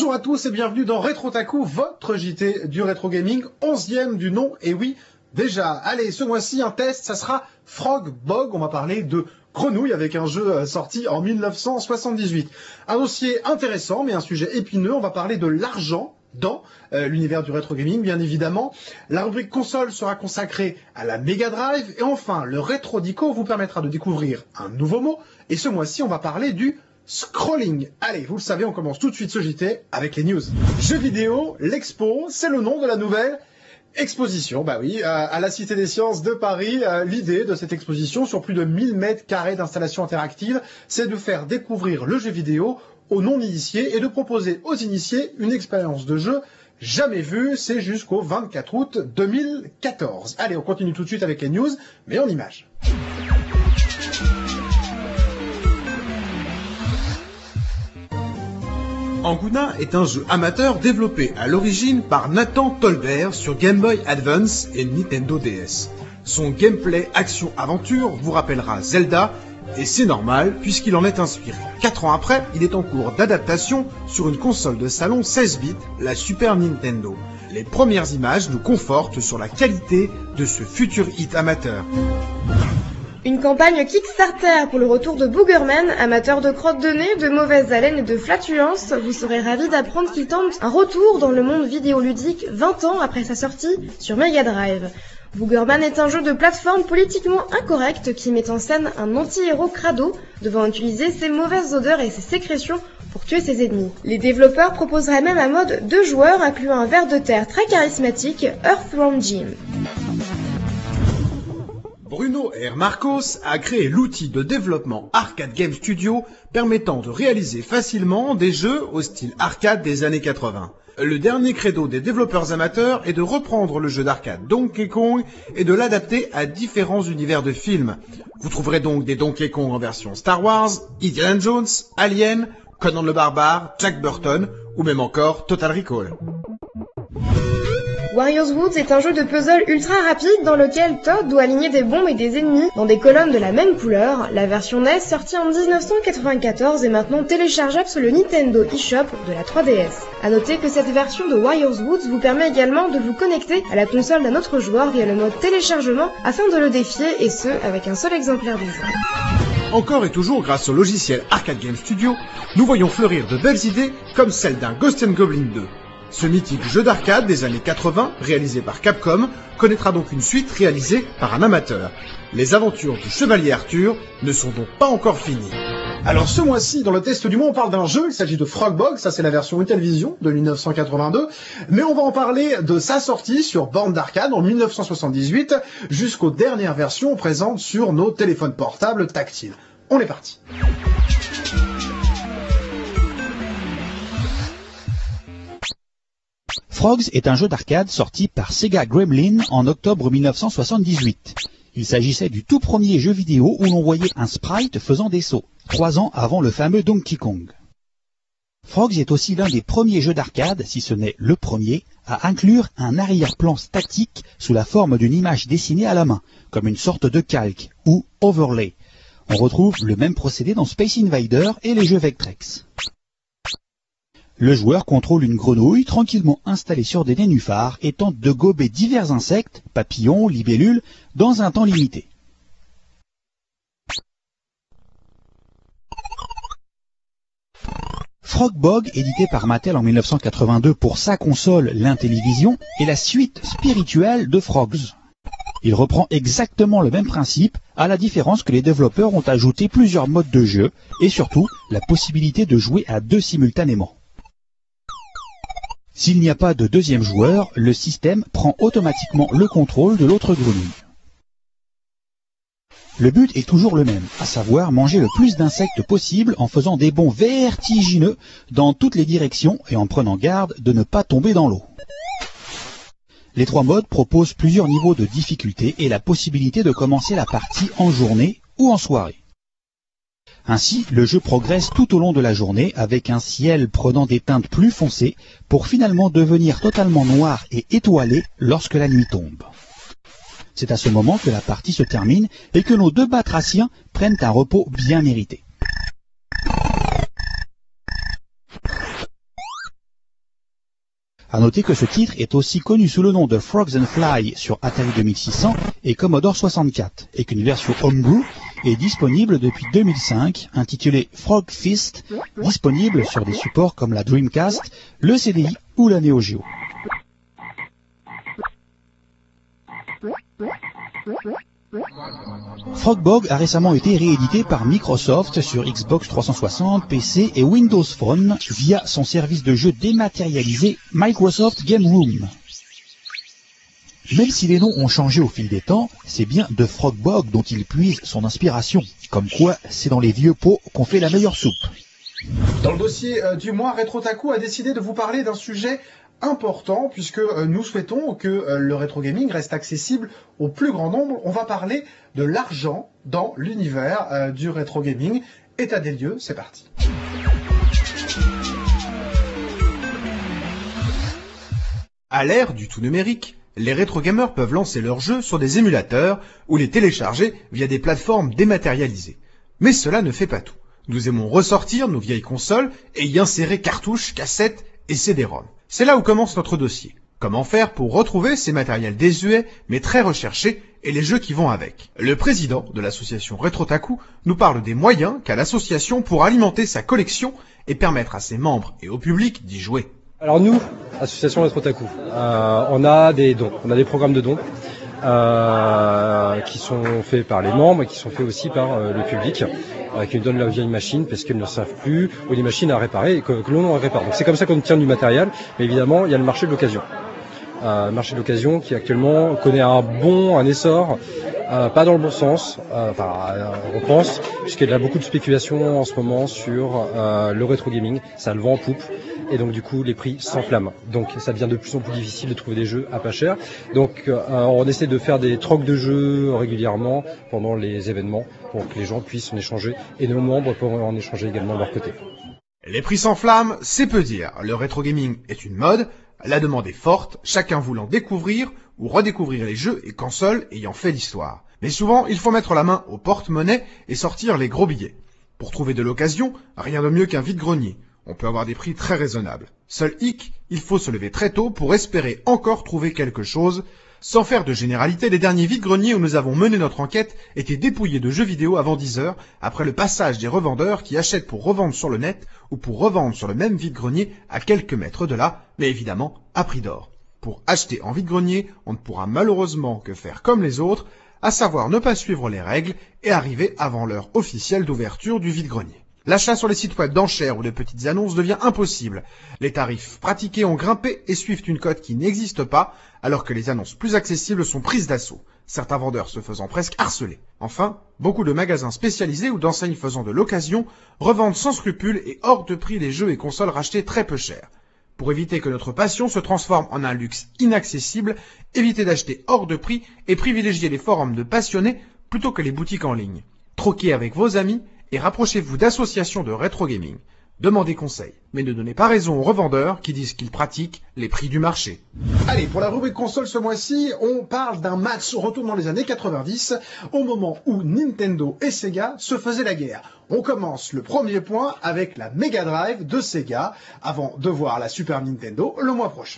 Bonjour à tous et bienvenue dans Rétro Taku, votre JT du rétro gaming, 11e du nom, et oui, déjà. Allez, ce mois-ci, un test, ça sera Frog Bog, on va parler de grenouille avec un jeu sorti en 1978. Un dossier intéressant, mais un sujet épineux, on va parler de l'argent dans l'univers du rétro gaming, bien évidemment. La rubrique console sera consacrée à la Mega Drive, et enfin, le Rétro Dico vous permettra de découvrir un nouveau mot, et ce mois-ci, on va parler du scrolling. Allez, vous le savez, on commence tout de suite ce JT avec les news. Jeux vidéo, l'expo, c'est le nom de la nouvelle exposition, bah oui, à la Cité des Sciences de Paris. L'idée de cette exposition, sur plus de 1000 mètres carrés d'installation interactive, c'est de faire découvrir le jeu vidéo aux non-initiés et de proposer aux initiés une expérience de jeu jamais vue. C'est jusqu'au 24 août 2014. Allez, on continue tout de suite avec les news, mais en images. Anguna est un jeu amateur développé à l'origine par Nathan Tolbert sur Game Boy Advance et Nintendo DS. Son gameplay action-aventure vous rappellera Zelda, et c'est normal puisqu'il en est inspiré. 4 ans après, il est en cours d'adaptation sur une console de salon 16 bits, la Super Nintendo. Les premières images nous confortent sur la qualité de ce futur hit amateur. Une campagne Kickstarter pour le retour de Boogerman, amateur de crottes de nez, de mauvaise haleine et de flatulence. Vous serez ravis d'apprendre qu'il tente un retour dans le monde vidéoludique 20 ans après sa sortie sur Mega Drive. Boogerman est un jeu de plateforme politiquement incorrect qui met en scène un anti-héros crado devant utiliser ses mauvaises odeurs et ses sécrétions pour tuer ses ennemis. Les développeurs proposeraient même un mode 2 joueurs incluant un ver de terre très charismatique, Earthworm Jim. Bruno R. Marcos a créé l'outil de développement Arcade Game Studio permettant de réaliser facilement des jeux au style arcade des années 80. Le dernier credo des développeurs amateurs est de reprendre le jeu d'arcade Donkey Kong et de l'adapter à différents univers de films. Vous trouverez donc des Donkey Kong en version Star Wars, Indiana Jones, Alien, Conan le Barbare, Jack Burton ou même encore Total Recall. Wario's Woods est un jeu de puzzle ultra rapide dans lequel Todd doit aligner des bombes et des ennemis dans des colonnes de la même couleur. La version NES sortie en 1994 est maintenant téléchargeable sur le Nintendo eShop de la 3DS. A noter que cette version de Wario's Woods vous permet également de vous connecter à la console d'un autre joueur via le mode téléchargement afin de le défier, et ce avec un seul exemplaire du jeu. Encore et toujours grâce au logiciel Arcade Game Studio, nous voyons fleurir de belles idées comme celle d'un Ghost 'n Goblin 2. Ce mythique jeu d'arcade des années 80, réalisé par Capcom, connaîtra donc une suite réalisée par un amateur. Les aventures du Chevalier Arthur ne sont donc pas encore finies. Alors ce mois-ci, dans le test du mois, on parle d'un jeu, il s'agit de Frog Bog, ça c'est la version Intellivision de 1982, mais on va en parler de sa sortie sur borne d'arcade en 1978, jusqu'aux dernières versions présentes sur nos téléphones portables tactiles. On est parti. Frogs est un jeu d'arcade sorti par Sega Gremlin en octobre 1978. Il s'agissait du tout premier jeu vidéo où l'on voyait un sprite faisant des sauts, 3 ans avant le fameux Donkey Kong. Frogs est aussi l'un des premiers jeux d'arcade, si ce n'est le premier, à inclure un arrière-plan statique sous la forme d'une image dessinée à la main, comme une sorte de calque, ou overlay. On retrouve le même procédé dans Space Invader et les jeux Vectrex. Le joueur contrôle une grenouille tranquillement installée sur des nénuphars et tente de gober divers insectes, papillons, libellules, dans un temps limité. Frog Bog, édité par Mattel en 1982 pour sa console l'Intellivision, est la suite spirituelle de Frogs. Il reprend exactement le même principe, à la différence que les développeurs ont ajouté plusieurs modes de jeu et surtout la possibilité de jouer à 2 simultanément. S'il n'y a pas de deuxième joueur, le système prend automatiquement le contrôle de l'autre grenouille. Le but est toujours le même, à savoir manger le plus d'insectes possible en faisant des bonds vertigineux dans toutes les directions et en prenant garde de ne pas tomber dans l'eau. Les 3 modes proposent plusieurs niveaux de difficulté et la possibilité de commencer la partie en journée ou en soirée. Ainsi, le jeu progresse tout au long de la journée avec un ciel prenant des teintes plus foncées pour finalement devenir totalement noir et étoilé lorsque la nuit tombe. C'est à ce moment que la partie se termine et que nos 2 batraciens prennent un repos bien mérité. À noter que ce titre est aussi connu sous le nom de Frogs and Fly sur Atari 2600 et Commodore 64, et qu'une version homebrew est disponible depuis 2005, intitulée Frog Fist, disponible sur des supports comme la Dreamcast, le CDI ou la Neo Geo. Frogbog a récemment été réédité par Microsoft sur Xbox 360, PC et Windows Phone via son service de jeu dématérialisé Microsoft Game Room. Même si les noms ont changé au fil des temps, c'est bien de Frogbog dont il puise son inspiration. Comme quoi, c'est dans les vieux pots qu'on fait la meilleure soupe. Dans le dossier du mois, Retrotaku a décidé de vous parler d'un sujet important, puisque nous souhaitons que le rétro gaming reste accessible au plus grand nombre. On va parler de l'argent dans l'univers du rétro gaming. État des lieux, c'est parti. À l'ère du tout numérique, les rétro gamers peuvent lancer leurs jeux sur des émulateurs ou les télécharger via des plateformes dématérialisées. Mais cela ne fait pas tout. Nous aimons ressortir nos vieilles consoles et y insérer cartouches, cassettes et CD-ROM. C'est là où commence notre dossier. Comment faire pour retrouver ces matériels désuets mais très recherchés et les jeux qui vont avec? Le président de l'association Retrotaku nous parle des moyens qu'a l'association pour alimenter sa collection et permettre à ses membres et au public d'y jouer. Alors nous, association Retrotaku, on a des dons, on a des programmes de dons qui sont faits par les membres et qui sont faits aussi par le public qui nous donnent leur vieille machine parce qu'ils ne savent plus où les machines à réparer et que l'on répare. Donc c'est comme ça qu'on obtient du matériel, mais évidemment il y a le marché de l'occasion. Marché de l'occasion qui actuellement connaît un essor, pas dans le bon sens, on pense, puisqu'il y a beaucoup de spéculation en ce moment sur le rétro gaming, ça le vend en poupe. Et donc du coup les prix s'enflamment. Donc ça devient de plus en plus difficile de trouver des jeux à pas cher. Donc on essaie de faire des trocs de jeux régulièrement pendant les événements pour que les gens puissent en échanger et nos membres pourront en échanger également de leur côté. Les prix s'enflamment, c'est peu dire. Le rétro gaming est une mode, la demande est forte, chacun voulant découvrir ou redécouvrir les jeux et consoles ayant fait l'histoire. Mais souvent, il faut mettre la main au porte-monnaie et sortir les gros billets. Pour trouver de l'occasion, rien de mieux qu'un vide-grenier. On peut avoir des prix très raisonnables. Seul hic, il faut se lever très tôt pour espérer encore trouver quelque chose. Sans faire de généralité, les derniers vides-greniers où nous avons mené notre enquête étaient dépouillés de jeux vidéo avant 10 heures, après le passage des revendeurs qui achètent pour revendre sur le net ou pour revendre sur le même vide-grenier à quelques mètres de là, mais évidemment à prix d'or. Pour acheter en vide-grenier, on ne pourra malheureusement que faire comme les autres, à savoir ne pas suivre les règles et arriver avant l'heure officielle d'ouverture du vide-grenier. L'achat sur les sites web d'enchères ou de petites annonces devient impossible. Les tarifs pratiqués ont grimpé et suivent une cote qui n'existe pas, alors que les annonces plus accessibles sont prises d'assaut, certains vendeurs se faisant presque harceler. Enfin, beaucoup de magasins spécialisés ou d'enseignes faisant de l'occasion revendent sans scrupule et hors de prix les jeux et consoles rachetés très peu cher. Pour éviter que notre passion se transforme en un luxe inaccessible, évitez d'acheter hors de prix et privilégiez les forums de passionnés plutôt que les boutiques en ligne. Troquez avec vos amis et rapprochez-vous d'associations de rétro gaming. Demandez conseil, mais ne donnez pas raison aux revendeurs qui disent qu'ils pratiquent les prix du marché. Allez, pour la rubrique console ce mois-ci, on parle d'un match retour dans les années 90, au moment où Nintendo et Sega se faisaient la guerre. On commence le premier point avec la Mega Drive de Sega, avant de voir la Super Nintendo le mois prochain.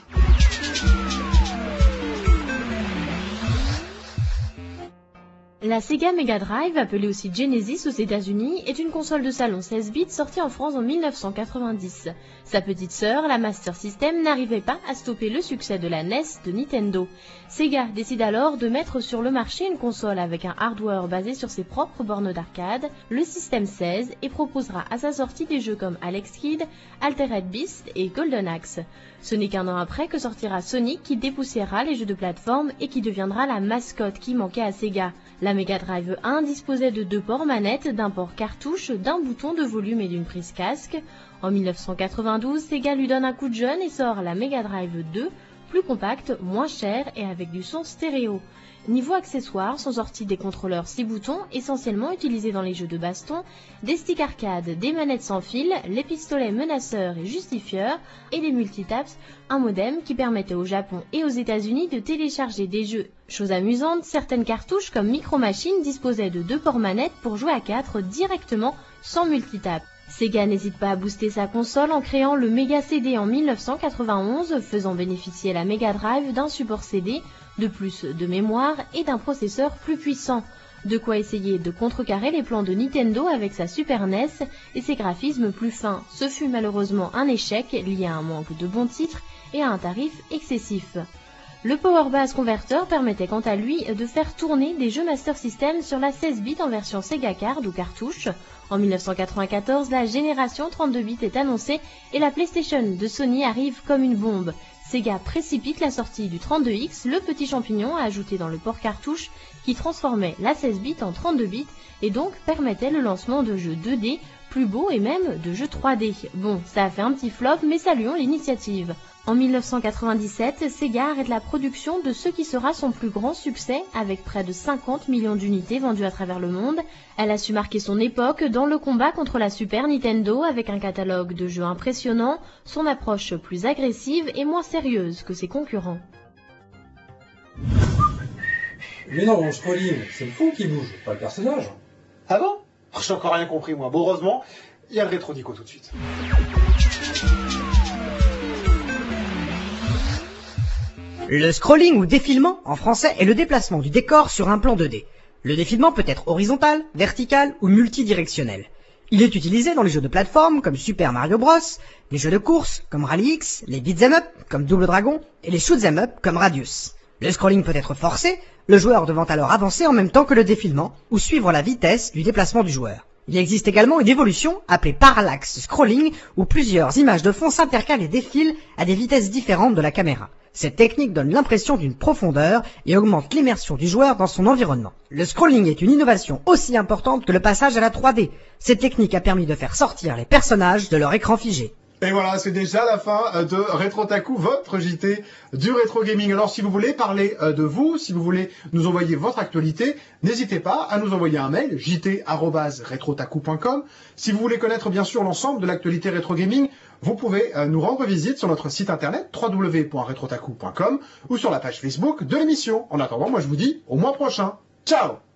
La Sega Mega Drive, appelée aussi Genesis aux États-Unis, est une console de salon 16 bits sortie en France en 1990. Sa petite sœur, la Master System, n'arrivait pas à stopper le succès de la NES de Nintendo. Sega décide alors de mettre sur le marché une console avec un hardware basé sur ses propres bornes d'arcade, le System 16, et proposera à sa sortie des jeux comme Alex Kidd, Altered Beast et Golden Axe. Ce n'est qu'un an après que sortira Sonic qui dépoussiérera les jeux de plateforme et qui deviendra la mascotte qui manquait à Sega. La Mega Drive 1 disposait de 2 ports manettes, d'un port cartouche, d'un bouton de volume et d'une prise casque. En 1992, Sega lui donne un coup de jeune et sort la Mega Drive 2, plus compacte, moins chère et avec du son stéréo. Niveau accessoires sont sortis des contrôleurs 6 boutons, essentiellement utilisés dans les jeux de baston, des sticks arcade, des manettes sans fil, les pistolets menaceurs et justifieurs, et des multitaps, un modem qui permettait au Japon et aux États-Unis de télécharger des jeux. Chose amusante, certaines cartouches comme Micro Machines disposaient de 2 ports manettes pour jouer à 4 directement sans multitap. Sega n'hésite pas à booster sa console en créant le Mega CD en 1991, faisant bénéficier la Mega Drive d'un support CD, de plus de mémoire et d'un processeur plus puissant. De quoi essayer de contrecarrer les plans de Nintendo avec sa Super NES et ses graphismes plus fins. Ce fut malheureusement un échec lié à un manque de bons titres et à un tarif excessif. Le Power Base Converter permettait quant à lui de faire tourner des jeux Master System sur la 16 bits en version Sega Card ou cartouche. En 1994, la génération 32 bits est annoncée et la PlayStation de Sony arrive comme une bombe. Sega précipite la sortie du 32X, le petit champignon à ajouter dans le port cartouche qui transformait la 16 bits en 32 bits et donc permettait le lancement de jeux 2D, plus beaux et même de jeux 3D. Bon, ça a fait un petit flop, mais saluons l'initiative. En 1997, Sega arrête la production de ce qui sera son plus grand succès, avec près de 50 millions d'unités vendues à travers le monde. Elle a su marquer son époque dans le combat contre la Super Nintendo avec un catalogue de jeux impressionnant, son approche plus agressive et moins sérieuse que ses concurrents. Mais non, je colline, c'est le fond qui bouge, pas le personnage. Ah bon? J'ai encore rien compris, moi. Bon, heureusement, il y a le rétro-dico tout de suite. Le scrolling ou défilement, en français, est le déplacement du décor sur un plan 2D. Le défilement peut être horizontal, vertical ou multidirectionnel. Il est utilisé dans les jeux de plateforme comme Super Mario Bros, les jeux de course comme Rally X, les beat'em up comme Double Dragon et les shoot'em up comme Radius. Le scrolling peut être forcé, le joueur devant alors avancer en même temps que le défilement ou suivre la vitesse du déplacement du joueur. Il existe également une évolution appelée parallaxe scrolling où plusieurs images de fond s'intercalent et défilent à des vitesses différentes de la caméra. Cette technique donne l'impression d'une profondeur et augmente l'immersion du joueur dans son environnement. Le scrolling est une innovation aussi importante que le passage à la 3D. Cette technique a permis de faire sortir les personnages de leur écran figé. Et voilà, c'est déjà la fin de Rétro Taku, votre JT du rétro gaming. Alors si vous voulez parler de vous, si vous voulez nous envoyer votre actualité, n'hésitez pas à nous envoyer un mail, jt@retrotaku.com. Si vous voulez connaître bien sûr l'ensemble de l'actualité rétro gaming, vous pouvez nous rendre visite sur notre site internet www.retrotaku.com ou sur la page Facebook de l'émission. En attendant, moi je vous dis au mois prochain. Ciao!